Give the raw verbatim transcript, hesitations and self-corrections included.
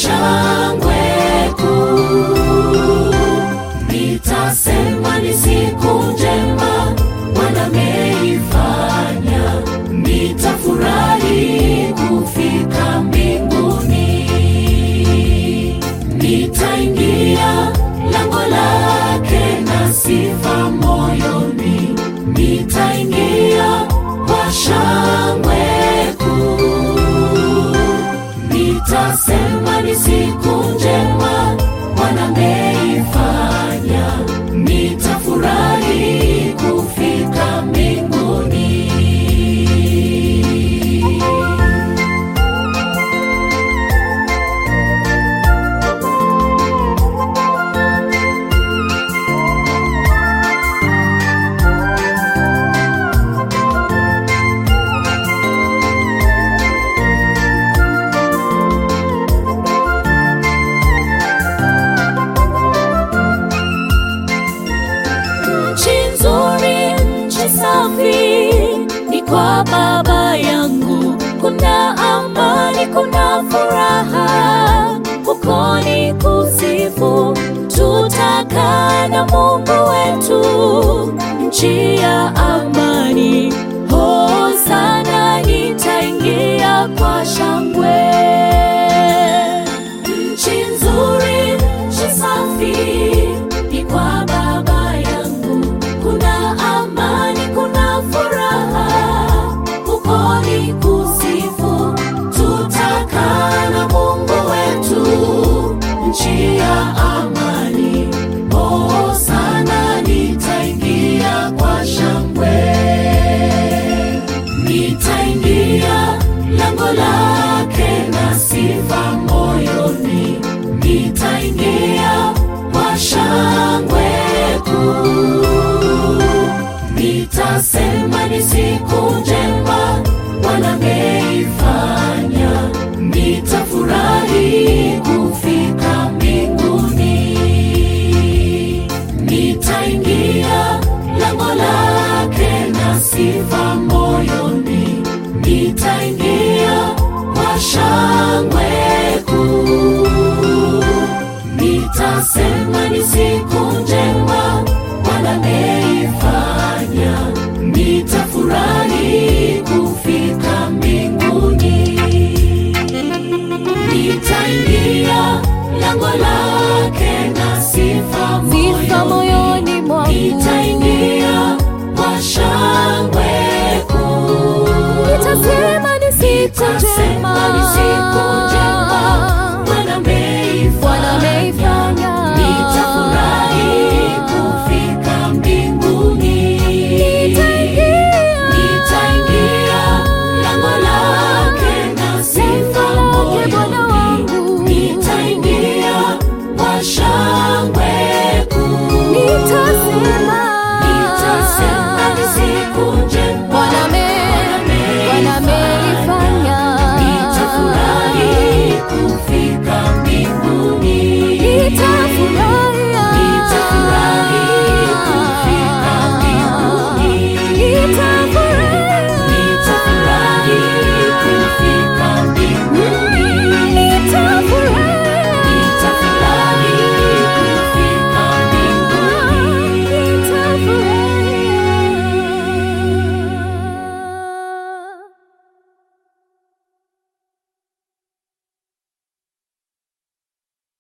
shangwe kuu. Nitasema ni siku njema Bwana ameifanya, nitafurahi kufika mbinguni. Nitaingia lango lake na sifa moyoni, nitaingia kwa shangwe kuu. Nitasema ni siku njema Bwana ameifanya, nitafurahi kufika mbinguni. Ni kwa Baba yangu, kuna amani, kuna furaha, huko ni kusifu, tutakaa na Mungu wetu, nchi ya amani. Hosana, nitaingia kwa shangwe. Nchi nzuri, nchi safi, ni kwa Baba yangu, kuna amani, kuna furaha, huko ni kusifu, tutakaa na Mungu wetu, nchi ya amani. Hosana, nitaingia kwa shangwe. Nitaingia lango lake na sifa moyoni, nitaingia kwa shangwe kuu. Nitasema ni siku njema Bwana ameifanya, nitafurahi kufika mbinguni. Nitaingia lango lake na sifa moyoni, nitaingia kwa shangwe kuu. Nitasema ni siku njema Bwana ameifanya, nitafurahi kufika mbinguni. Nitaingia lango lake na sifa moyoni mwangu, nitaingia kwa shangwe kuu. Nitasema ni siku njema.